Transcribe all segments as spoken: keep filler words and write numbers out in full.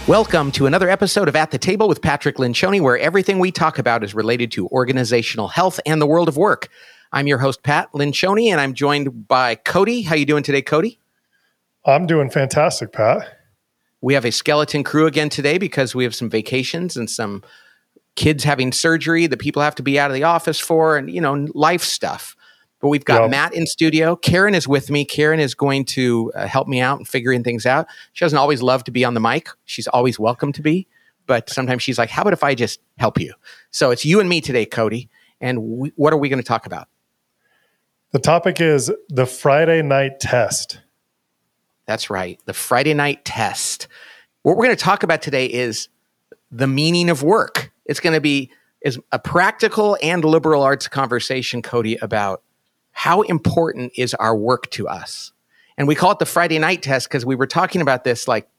Welcome to another episode of At the Table with Patrick Lencioni, where everything we talk about is related to organizational health and the world of work. I'm your host, Pat Lencioni, and I'm joined by Cody. How you doing today, Cody? I'm doing fantastic, Pat. We have a skeleton crew again today because we have some vacations and some kids having surgery that people have to be out of the office for and, you know, life stuff. But we've got yep. Matt in studio. Karen is with me. Karen is going to uh, help me out and figuring things out. She doesn't always love to be on the mic. She's always welcome to be. But sometimes she's like, how about if I just help you? So it's you and me today, Cody. And we, what are we going to talk about? The topic is the Friday night test. That's right. The Friday night test. What we're going to talk about today is the meaning of work. It's going to be is a practical and liberal arts conversation, Cody, about how important is our work to us? And we call it the Friday night test because we were talking about this like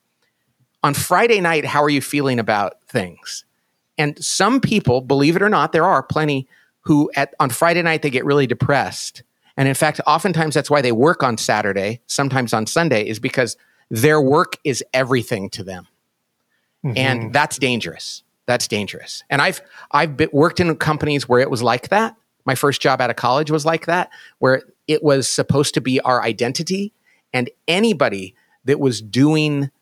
on Friday night, how are you feeling about things? And some people, believe it or not, there are plenty who at on Friday night, they get really depressed. And in fact, oftentimes that's why they work on Saturday, sometimes on Sunday, is because their work is everything to them. Mm-hmm. And that's dangerous. That's dangerous. And I've I've been, worked in companies where it was like that. My first job out of college was like that, where it was supposed to be our identity. And anybody that was doing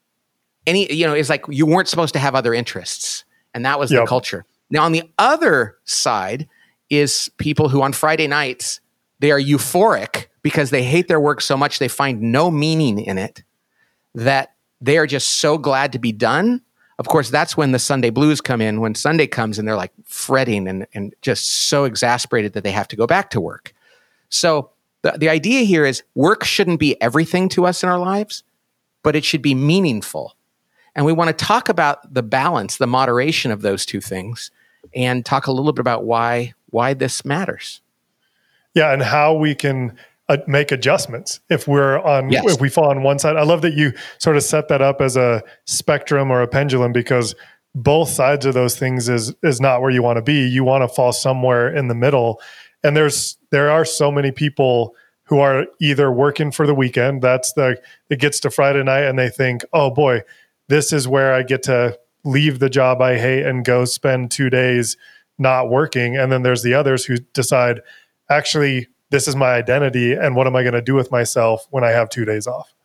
any, you know, it's like you weren't supposed to have other interests. And that was yep. the culture. Now, on the other side is people who on Friday nights, they are euphoric because they hate their work so much they find no meaning in it, that they are just so glad to be done. Of course, that's when the Sunday blues come in, when Sunday comes and they're like fretting and, and just so exasperated that they have to go back to work. So the, the idea here is work shouldn't be everything to us in our lives, but it should be meaningful. And we want to talk about the balance, the moderation of those two things, and talk a little bit about why why this matters. Yeah, and how we can uh, make adjustments if we're on yes. if we fall on one side. I love that you sort of set that up as a spectrum or a pendulum, because both sides of those things is is not where you want to be. You want to fall somewhere in the middle. And there's there are so many people who are either working for the weekend. That's the it gets to Friday night and they think, oh boy, this is where I get to leave the job I hate and go spend two days not working. And then there's the others who decide, actually, this is my identity, and what am I going to do with myself when I have two days off?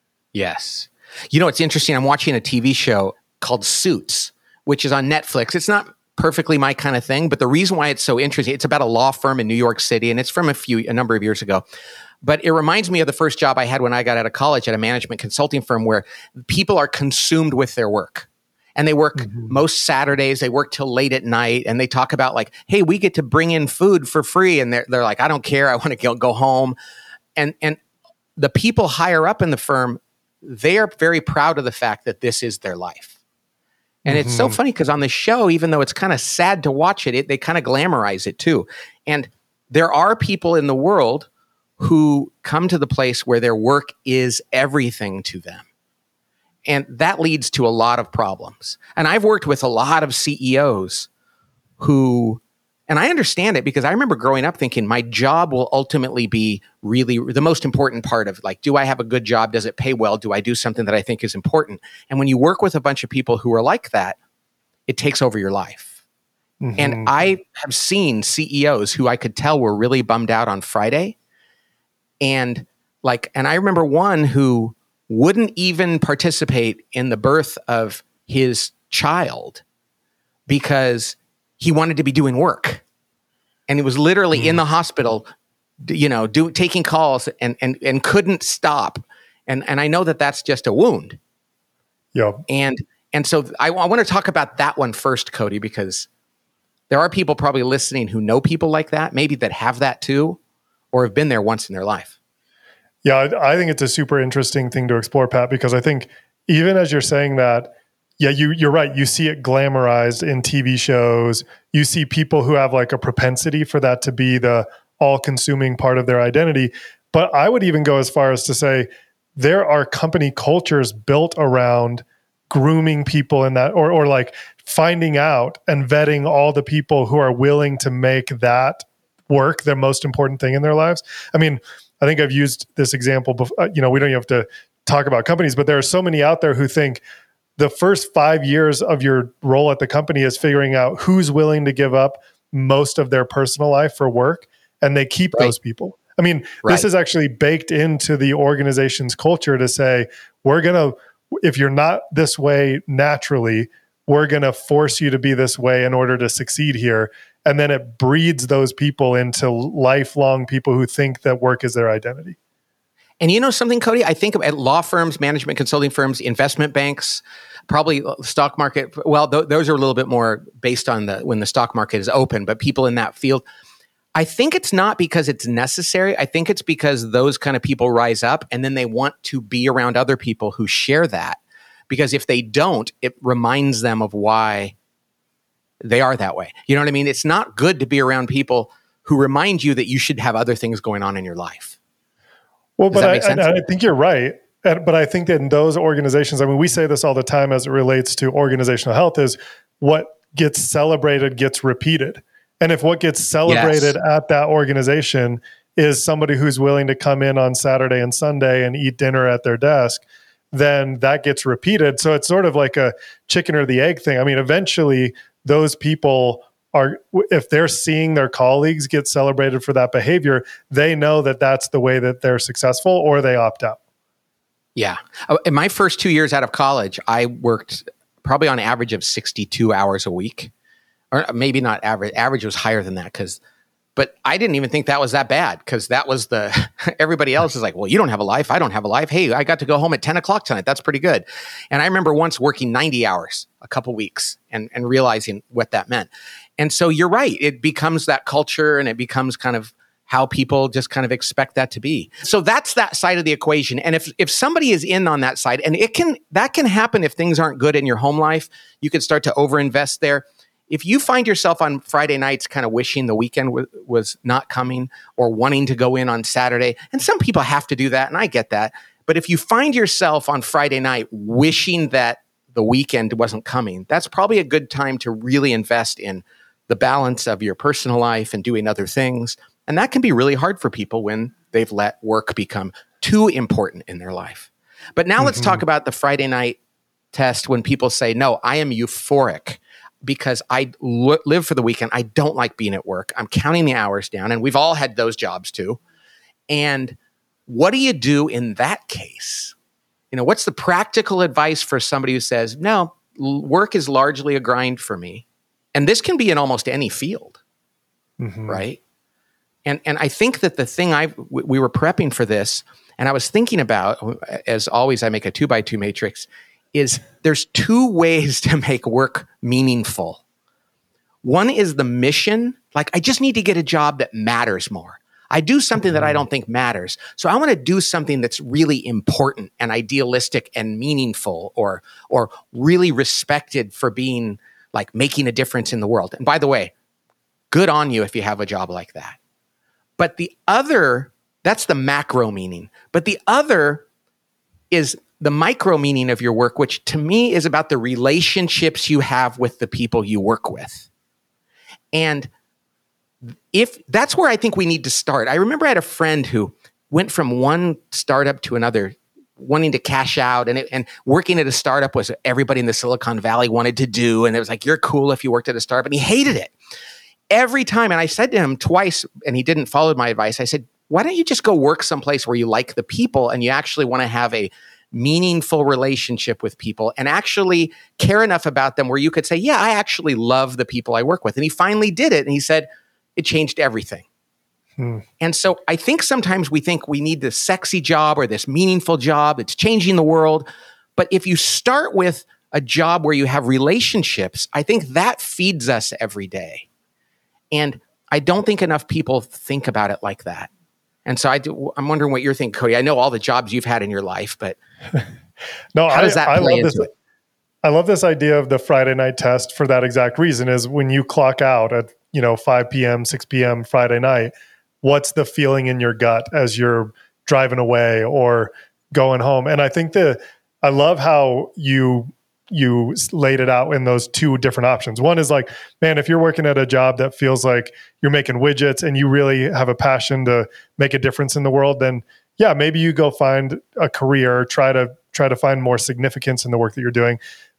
Yes. You know, it's interesting. I'm watching a T V show called Suits, which is on Netflix. It's not perfectly my kind of thing, but the reason why it's so interesting, it's about a law firm in New York City, and it's from a few, a number of years ago. But it reminds me of the first job I had when I got out of college at a management consulting firm, where people are consumed with their work. And they work mm-hmm. most Saturdays, they work till late at night, and they talk about like, hey, we get to bring in food for free. And they're, they're like, I don't care, I want to go, go home. And, and the people higher up in the firm, they are very proud of the fact that this is their life. And mm-hmm. it's so funny because on the show, even though it's kind of sad to watch it, it they kind of glamorize it too. And there are people in the world who come to the place where their work is everything to them. And that leads to a lot of problems. And I've worked with a lot of C E Os who, and I understand it because I remember growing up thinking my job will ultimately be really the most important part of like, do I have a good job? Does it pay well? Do I do something that I think is important? And when you work with a bunch of people who are like that, it takes over your life. Mm-hmm. And I have seen C E Os who I could tell were really bummed out on Friday. And like, and I remember one who wouldn't even participate in the birth of his child because he wanted to be doing work. And he was literally mm. in the hospital, you know, do, taking calls and, and, and couldn't stop. And, and I know that that's just a wound. Yeah. And, and so I, I want to talk about that one first, Cody, because there are people probably listening who know people like that, maybe that have that too, or have been there once in their life. Yeah, I, I think it's a super interesting thing to explore, Pat, because I think even as you're saying that, yeah, you, you're right. You see it glamorized in T V shows. You see people who have like a propensity for that to be the all-consuming part of their identity. But I would even go as far as to say there are company cultures built around grooming people in that, or or like finding out and vetting all the people who are willing to make that work the most important thing in their lives. I mean, I think I've used this example before. You know, we don't even have to talk about companies, but there are so many out there who think the first five years of your role at the company is figuring out who's willing to give up most of their personal life for work, and they keep right. those people. I mean, right. this is actually baked into the organization's culture to say, we're going to, if you're not this way naturally, we're going to force you to be this way in order to succeed here. And then it breeds those people into lifelong people who think that work is their identity. And you know something, Cody? I think at law firms, management consulting firms, investment banks, probably stock market. Well, th- those are a little bit more based on the when the stock market is open, but people in that field, I think it's not because it's necessary. I think it's because those kind of people rise up and then they want to be around other people who share that. Because if they don't, it reminds them of why they are that way. You know what I mean? It's not good to be around people who remind you that you should have other things going on in your life. Well, Does but I, I, I think you're right. But I think that in those organizations, I mean, we say this all the time as it relates to organizational health, is what gets celebrated gets repeated. And if what gets celebrated yes. at that organization is somebody who's willing to come in on Saturday and Sunday and eat dinner at their desk, then that gets repeated. So it's sort of like a chicken or the egg thing. I mean, eventually those people are, if they're seeing their colleagues get celebrated for that behavior, they know that that's the way that they're successful, or they opt out. Yeah. In my first two years out of college, I worked probably on average of sixty-two hours a week, or maybe not average. Average was higher than that because, but I didn't even think that was that bad because that was the, everybody else is like, well, you don't have a life. I don't have a life. Hey, I got to go home at ten o'clock tonight. That's pretty good. And I remember once working ninety hours, a couple weeks, and, and realizing what that meant. And so you're right. It becomes that culture, and it becomes kind of how people just kind of expect that to be. So that's that side of the equation. And if if somebody is in on that side, and it can that can happen if things aren't good in your home life, you could start to overinvest there. If you find yourself on Friday nights kind of wishing the weekend w- was not coming, or wanting to go in on Saturday, and some people have to do that, and I get that. But if you find yourself on Friday night wishing that the weekend wasn't coming, that's probably a good time to really invest in the balance of your personal life and doing other things. And that can be really hard for people when they've let work become too important in their life. But now mm-hmm. let's talk about the Friday night test when people say, no, I am euphoric because I l- live for the weekend. I don't like being at work. I'm counting the hours down. And we've all had those jobs too. And what do you do in that case? You know, what's the practical advice for somebody who says, no, l- work is largely a grind for me? And this can be in almost any field, mm-hmm. right? And and I think that the thing I we were prepping for this, and I was thinking about, as always, I make a two by two matrix, is there's two ways to make work meaningful. One is the mission, like I just need to get a job that matters more. I do something that I don't think matters. So I want to do something that's really important and idealistic and meaningful, or or really respected for being like making a difference in the world. And by the way, good on you if you have a job like that. But the other, that's the macro meaning. But the other is the micro meaning of your work, which to me is about the relationships you have with the people you work with. And if that's where I think we need to start. I remember I had a friend who went from one startup to another, wanting to cash out, and it, and working at a startup was everybody in the Silicon Valley wanted to do. And it was like, you're cool if you worked at a startup, and he hated it every time. And I said to him twice, and he didn't follow my advice. I said, why don't you just go work someplace where you like the people and you actually want to have a meaningful relationship with people and actually care enough about them where you could say, yeah, I actually love the people I work with. And he finally did it. And he said, it changed everything. Hmm. And so I think sometimes we think we need this sexy job or this meaningful job that's changing the world. But if you start with a job where you have relationships, I think that feeds us every day. And I don't think enough people think about it like that. And so I do, I'm wondering what you're thinking, Cody. I know all the jobs you've had in your life, but no, how does that I, play I love into this, it? I love this idea of the Friday night test for that exact reason. Is when you clock out at, you know, five p.m., six p.m. Friday night, what's the feeling in your gut as you're driving away or going home? And I think that I love how you you laid it out in those two different options. One is like, man, if you're working at a job that feels like you're making widgets and you really have a passion to make a difference in the world, then yeah, maybe you go find a career, try to try to find more significance in the work that you're doing.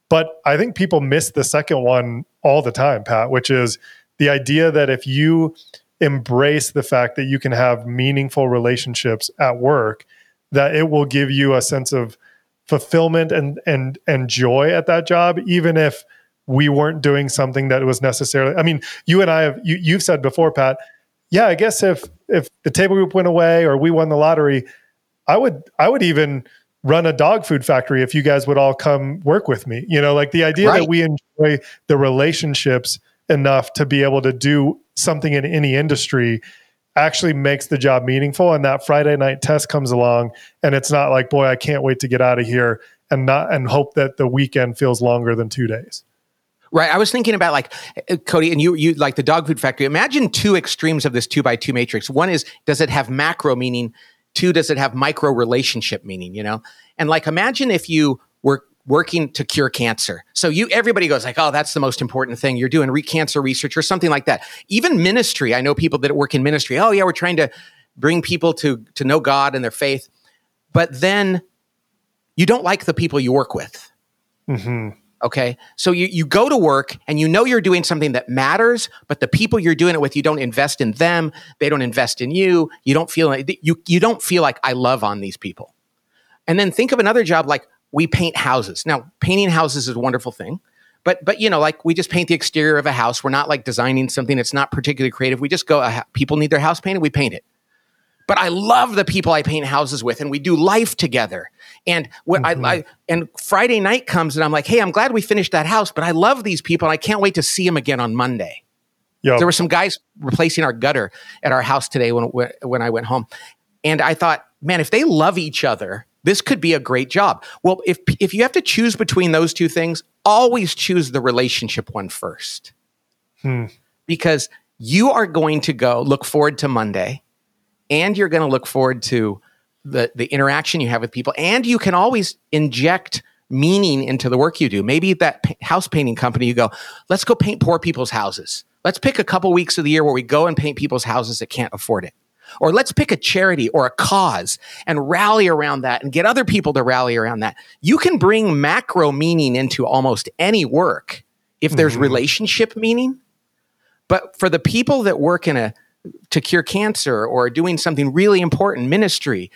But I think people miss the second one all the time, Pat, which is the idea that if you embrace the fact that you can have meaningful relationships at work, that it will give you a sense of fulfillment and and and joy at that job, even if we weren't doing something that was necessarily. I mean, you and I have you, you've said before, Pat. Yeah, I guess if if the table group went away or we won the lottery, I would I would even run a dog food factory if you guys would all come work with me. You know, like the idea right. that we enjoy the relationships enough to be able to do something in any industry actually makes the job meaningful. And that Friday night test comes along and it's not like, boy, I can't wait to get out of here and not and hope that the weekend feels longer than two days. Right. I was thinking about like, Cody, and you, you like the dog food factory. Imagine two extremes of this two by two matrix. One is, does it have macro meaning? Two, does it have micro relationship meaning, you know? And like, imagine if you were working to cure cancer. So you, everybody goes like, oh, that's the most important thing. You're doing re- cancer research or something like that. Even ministry. I know people that work in ministry. Oh yeah, we're trying to bring people to, to know God and their faith. But then you don't like the people you work with. Mm-hmm. Okay. So you, you go to work and you know you're doing something that matters, but the people you're doing it with, you don't invest in them. They don't invest in you. You don't feel like you, you don't feel like I love on these people. And then think of another job like we paint houses. Now, painting houses is a wonderful thing, but, but you know, like we just paint the exterior of a house. We're not like designing something that's not particularly creative. We just go, uh, people need their house painted. We paint it. But I love the people I paint houses with, and we do life together. And when mm-hmm. I, I and Friday night comes, and I'm like, "Hey, I'm glad we finished that house, but I love these people, and I can't wait to see them again on Monday." Yep. There were some guys replacing our gutter at our house today when when I went home, and I thought, "Man, if they love each other, this could be a great job." Well, if if you have to choose between those two things, always choose the relationship one first, hmm. because you are going to go look forward to Monday. And you're going to look forward to the, the interaction you have with people. And you can always inject meaning into the work you do. Maybe that p- house painting company, you go, let's go paint poor people's houses. Let's pick a couple weeks of the year where we go and paint people's houses that can't afford it. Or let's pick a charity or a cause and rally around that and get other people to rally around that. You can bring macro meaning into almost any work if there's mm-hmm. relationship meaning. But for the people that work in a to cure cancer or doing something really important, ministry,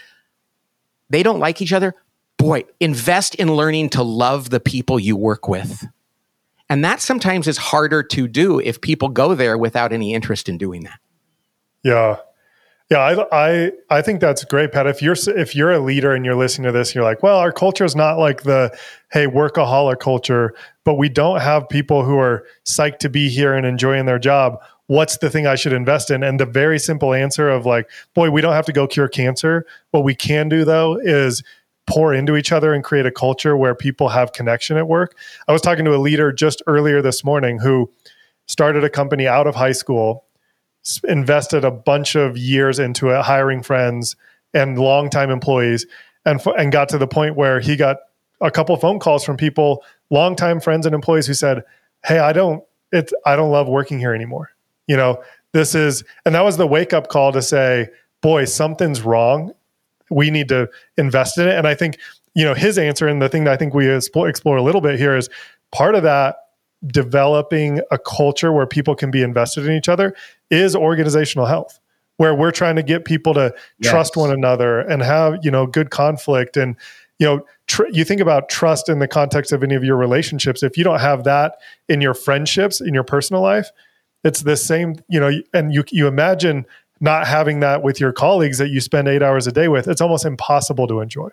they don't like each other. Boy, invest in learning to love the people you work with. And that sometimes is harder to do if people go there without any interest in doing that. Yeah. Yeah, I, I I think that's great, Pat. If you're if you're a leader and you're listening to this, you're like, well, our culture is not like the, hey, workaholic culture, but we don't have people who are psyched to be here and enjoying their job. What's the thing I should invest in? And the very simple answer of like, boy, we don't have to go cure cancer. What we can do though is pour into each other and create a culture where people have connection at work. I was talking to a leader just earlier this morning who started a company out of high school, invested a bunch of years into it, hiring friends and longtime employees, and and got to the point where he got a couple phone calls from people, longtime friends and employees who said, "Hey, I don't, it's I don't love working here anymore." You know, this is, and that was the wake up call to say, "Boy, something's wrong. We need to invest in it." And I think, you know, his answer, and the thing that I think we explore, explore a little bit here, is part of that developing a culture where people can be invested in each other is organizational health, where we're trying to get people to yes. trust one another and have, you know, good conflict. And, you know, tr- you think about trust in the context of any of your relationships. If you don't have that in your friendships, in your personal life, it's the same, you know, and you you imagine not having that with your colleagues that you spend eight hours a day with. It's almost impossible to enjoy.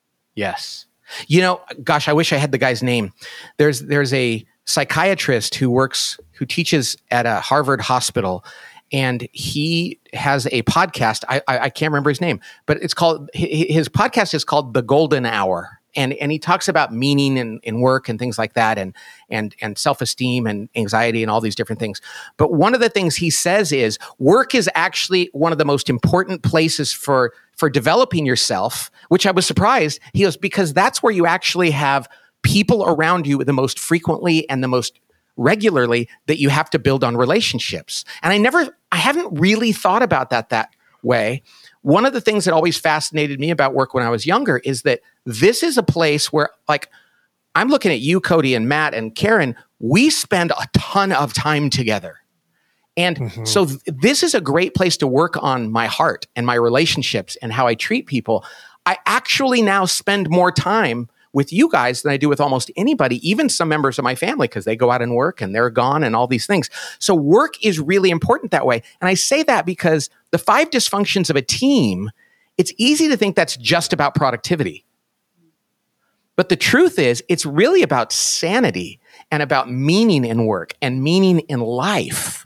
Yes. You know, gosh, I wish I had the guy's name. There's there's a psychiatrist who works, who teaches at a Harvard hospital, and he has a podcast. I, I I can't remember his name, but it's called, his podcast is called The Golden Hour. And and he talks about meaning in, in work and things like that, and and and self-esteem and anxiety and all these different things. But one of the things he says is work is actually one of the most important places for for developing yourself, which I was surprised. He goes, because that's where you actually have people around you the most frequently and the most regularly that you have to build on relationships. And I never, I haven't really thought about that that way. One of the things that always fascinated me about work when I was younger is that this is a place where, like, I'm looking at you, Cody, and Matt and Karen. We spend a ton of time together. And mm-hmm. so th- this is a great place to work on my heart and my relationships and how I treat people. I actually now spend more time with you guys than I do with almost anybody, even some members of my family, because they go out and work and they're gone and all these things. So work is really important that way. And I say that because the five dysfunctions of a team, it's easy to think that's just about productivity. But the truth is, it's really about sanity and about meaning in work and meaning in life.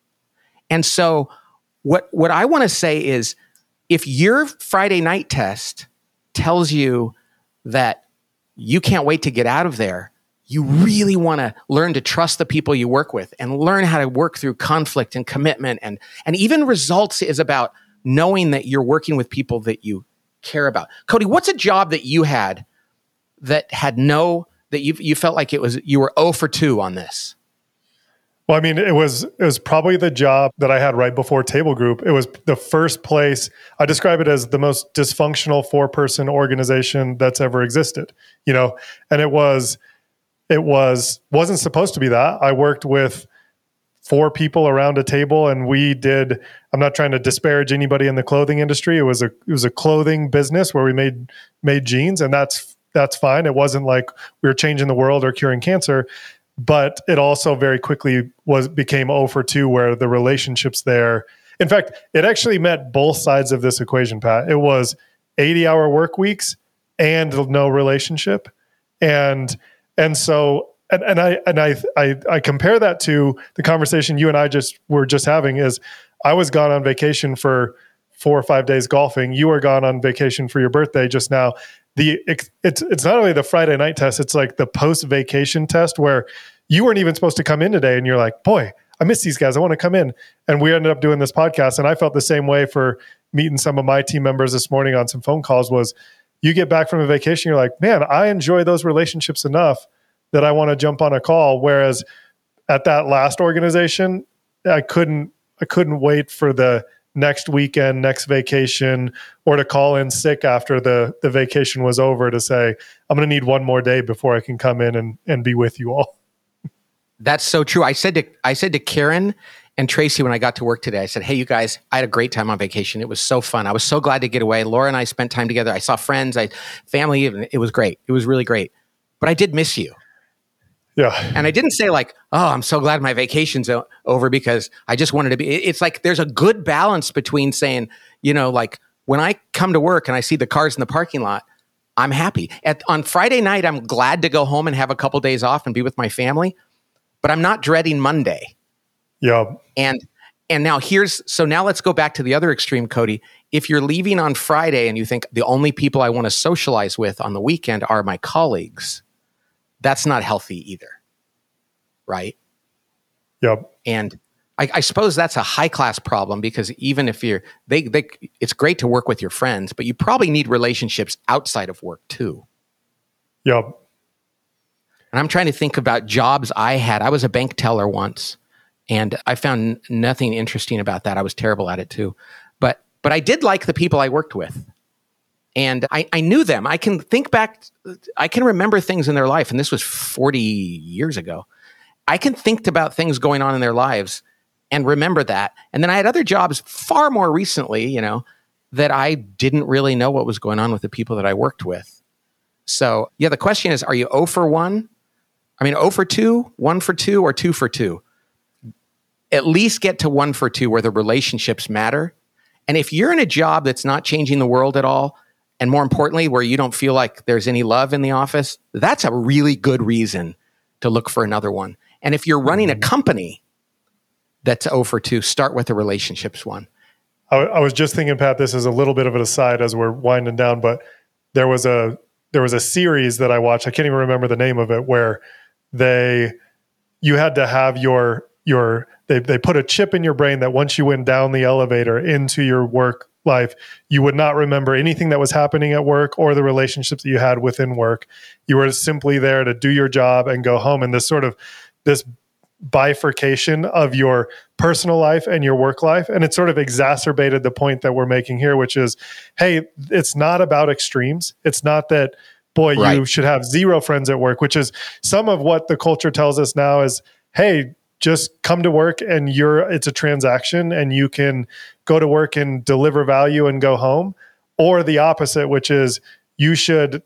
And so what, what I want to say is, if your Friday night test tells you that you can't wait to get out of there, you really want to learn to trust the people you work with and learn how to work through conflict and commitment. And, and even results is about knowing that you're working with people that you care about. Cody, what's a job that you had that had no, that you you felt like it was, you were zero for two on this? Well, I mean, it was it was probably the job that I had right before Table Group. It was the first place. I describe it as the most dysfunctional four-person organization that's ever existed. You know, and it was it was wasn't supposed to be that. I worked with four people around a table, and we did. I'm not trying to disparage anybody in the clothing industry. It was a it was a clothing business where we made made jeans, and that's that's fine. It wasn't like we were changing the world or curing cancer. But it also very quickly was became zero for two, where the relationships there. In fact, it actually met both sides of this equation, Pat. It was eighty-hour work weeks and no relationship, and and so and, and I and I, I I compare that to the conversation you and I just were just having. Is I was gone on vacation for four or five days golfing. You were gone on vacation for your birthday just now. The it's it's not only the Friday night test, it's like the post-vacation test where you weren't even supposed to come in today and you're like, boy, I miss these guys. I want to come in. And we ended up doing this podcast. And I felt the same way for meeting some of my team members this morning on some phone calls. Was you get back from a vacation, you're like, man, I enjoy those relationships enough that I want to jump on a call. Whereas at that last organization, I couldn't I couldn't wait for the next weekend, next vacation, or to call in sick after the, the vacation was over to say, I'm going to need one more day before I can come in and, and be with you all. That's so true. I said to I said to Karen and Tracy when I got to work today, I said, hey, you guys, I had a great time on vacation. It was so fun. I was so glad to get away. Laura and I spent time together. I saw friends, I family. It was great. It was really great. But I did miss you. Yeah. And I didn't say like, oh, I'm so glad my vacation's o- over because I just wanted to be. It's like there's a good balance between saying, you know, like when I come to work and I see the cars in the parking lot, I'm happy. At, on Friday night, I'm glad to go home and have a couple days off and be with my family, but I'm not dreading Monday. Yeah. And and now here's, so now let's go back to the other extreme, Cody. If you're leaving on Friday and you think the only people I want to socialize with on the weekend are my colleagues, that's not healthy either, right? Yep. And I, I suppose that's a high class problem because even if you're, they, they, it's great to work with your friends, but you probably need relationships outside of work too. Yep. And I'm trying to think about jobs I had. I was a bank teller once, and I found nothing interesting about that. I was terrible at it too, but but I did like the people I worked with. And I, I knew them. I can think back, I can remember things in their life, and this was forty years ago. I can think about things going on in their lives and remember that. And then I had other jobs far more recently, you know, that I didn't really know what was going on with the people that I worked with. So, yeah, the question is, are you zero for one? I mean, zero for two, one for two, or two for two? At least get to one for two where the relationships matter. And if you're in a job that's not changing the world at all, and more importantly, where you don't feel like there's any love in the office, that's a really good reason to look for another one. And if you're running a company that's zero for two, start with the relationships one. I, I was just thinking, Pat, this is a little bit of an aside as we're winding down, but there was a there was a series that I watched. I can't even remember the name of it, where they you had to have your your they they put a chip in your brain that once you went down the elevator into your work life, you would not remember anything that was happening at work or the relationships that you had within work. You were simply there to do your job and go home. And this sort of this bifurcation of your personal life and your work life. And it sort of exacerbated the point that we're making here, which is, hey, it's not about extremes. It's not that boy, right. you should have zero friends at work, which is some of what the culture tells us now is, hey, just come to work and you're, it's a transaction and you can go to work and deliver value and go home. Or the opposite, which is you should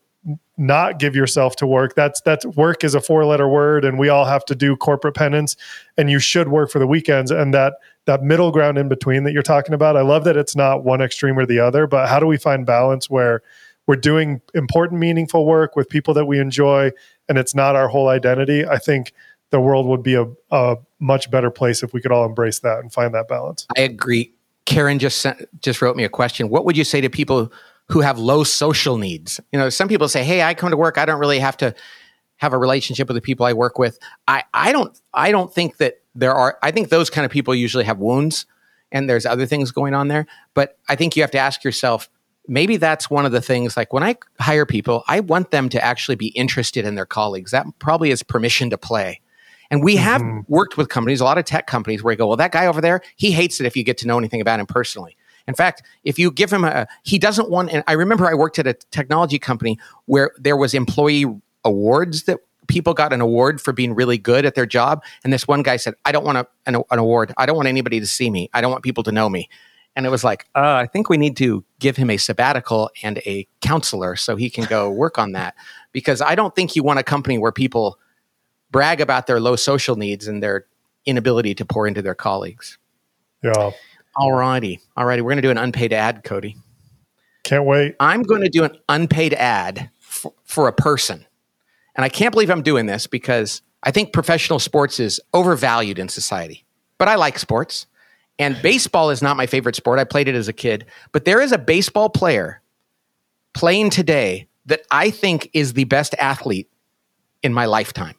not give yourself to work. That's that's work is a four letter word and we all have to do corporate penance and you should work for the weekends. And that that middle ground in between that you're talking about, I love that it's not one extreme or the other, but how do we find balance where we're doing important, meaningful work with people that we enjoy and it's not our whole identity? I think the world would be a, a much better place if we could all embrace that and find that balance. I agree. Karen just sent, just wrote me a question. What would you say to people who have low social needs? You know, some people say, hey, I come to work, I don't really have to have a relationship with the people I work with. I, I don't I don't think that there are, I think those kind of people usually have wounds and there's other things going on there. But I think you have to ask yourself, maybe that's one of the things, like when I hire people, I want them to actually be interested in their colleagues. That probably is permission to play. And we have mm-hmm. worked with companies, a lot of tech companies where you go, well, that guy over there, he hates it if you get to know anything about him personally. In fact, if you give him a, he doesn't want, and I remember I worked at a technology company where there was employee awards that people got an award for being really good at their job. And this one guy said, I don't want a, an, an award. I don't want anybody to see me. I don't want people to know me. And it was like, uh, I think we need to give him a sabbatical and a counselor so he can go work on that. Because I don't think you want a company where people brag about their low social needs and their inability to pour into their colleagues. Yeah. All righty. All righty. We're going to do an unpaid ad, Cody. Can't wait. I'm going to do an unpaid ad for, for a person. And I can't believe I'm doing this because I think professional sports is overvalued in society. But I like sports. And baseball is not my favorite sport. I played it as a kid. But there is a baseball player playing today that I think is the best athlete in my lifetime.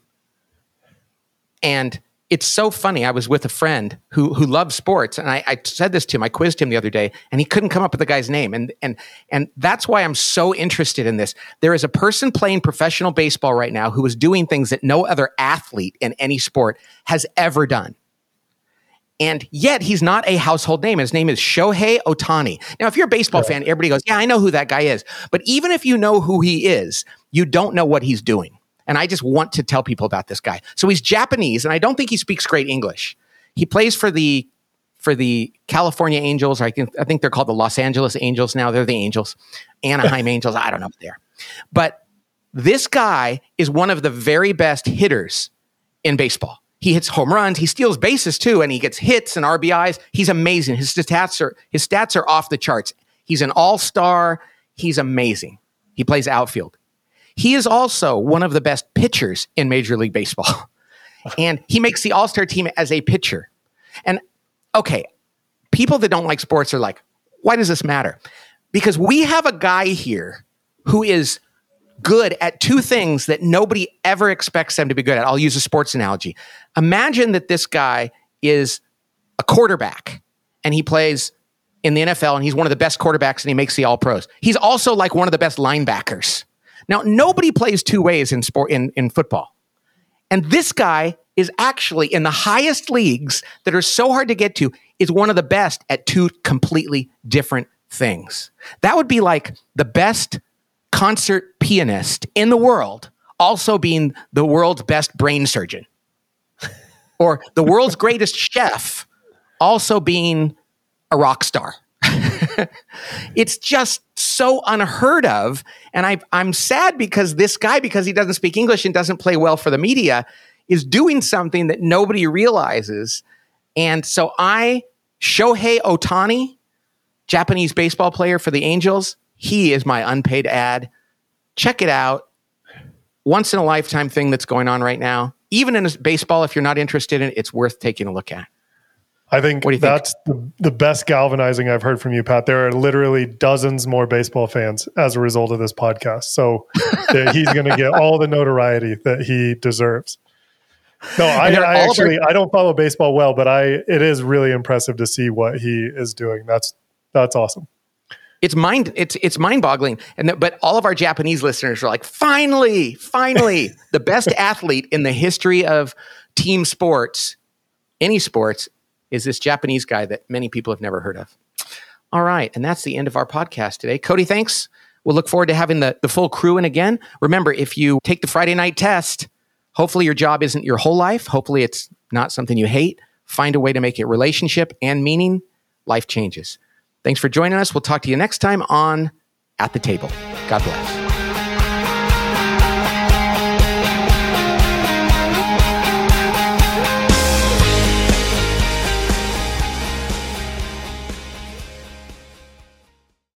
And it's so funny. I was with a friend who who loves sports, and I, I said this to him. I quizzed him the other day, and he couldn't come up with the guy's name. And and and that's why I'm so interested in this. There is a person playing professional baseball right now who is doing things that no other athlete in any sport has ever done. And yet he's not a household name. His name is Shohei Ohtani. Now, if you're a baseball yeah. fan, everybody goes, yeah, I know who that guy is. But even if you know who he is, you don't know what he's doing. And I just want to tell people about this guy. So he's Japanese, and I don't think he speaks great English. He plays for the for the California Angels, or I, can, I think they're called the Los Angeles Angels now. They're the Angels. Anaheim Angels, I don't know what they are. But this guy is one of the very best hitters in baseball. He hits home runs, he steals bases too, and he gets hits and R B Is. He's amazing. His stats are his stats are off the charts. He's an all-star. He's amazing. He plays outfield. He is also one of the best pitchers in Major League Baseball. And he makes the All-Star team as a pitcher. And okay, people that don't like sports are like, why does this matter? Because we have a guy here who is good at two things that nobody ever expects them to be good at. I'll use a sports analogy. Imagine that this guy is a quarterback and he plays in the N F L and he's one of the best quarterbacks and he makes the All-Pros. He's also like one of the best linebackers. Now, nobody plays two ways in sport in, in football. And this guy is actually in the highest leagues that are so hard to get to, is one of the best at two completely different things. That would be like the best concert pianist in the world also being the world's best brain surgeon. Or the world's greatest chef also being a rock star. It's just so unheard of. And I, I'm sad because this guy, because he doesn't speak English and doesn't play well for the media, is doing something that nobody realizes. And so I, Shohei Ohtani, Japanese baseball player for the Angels, he is my unpaid ad. Check it out. Once in a lifetime thing that's going on right now. Even in baseball, if you're not interested in it, it's worth taking a look at. I think that's think? the, the best galvanizing I've heard from you, Pat. There are literally dozens more baseball fans as a result of this podcast. So he's going to get all the notoriety that he deserves. No, I, I actually, our- I don't follow baseball well, but I, it is really impressive to see what he is doing. That's, that's awesome. It's mind, it's, it's mind boggling. And the, but all of our Japanese listeners are like, finally, finally, the best athlete in the history of team sports, any sports, is this Japanese guy that many people have never heard of. All right. And that's the end of our podcast today. Cody, thanks. We'll look forward to having the, the full crew in again. Remember, if you take the Friday night test, hopefully your job isn't your whole life. Hopefully it's not something you hate. Find a way to make it relationship and meaning. Life changes. Thanks for joining us. We'll talk to you next time on At the Table. God bless.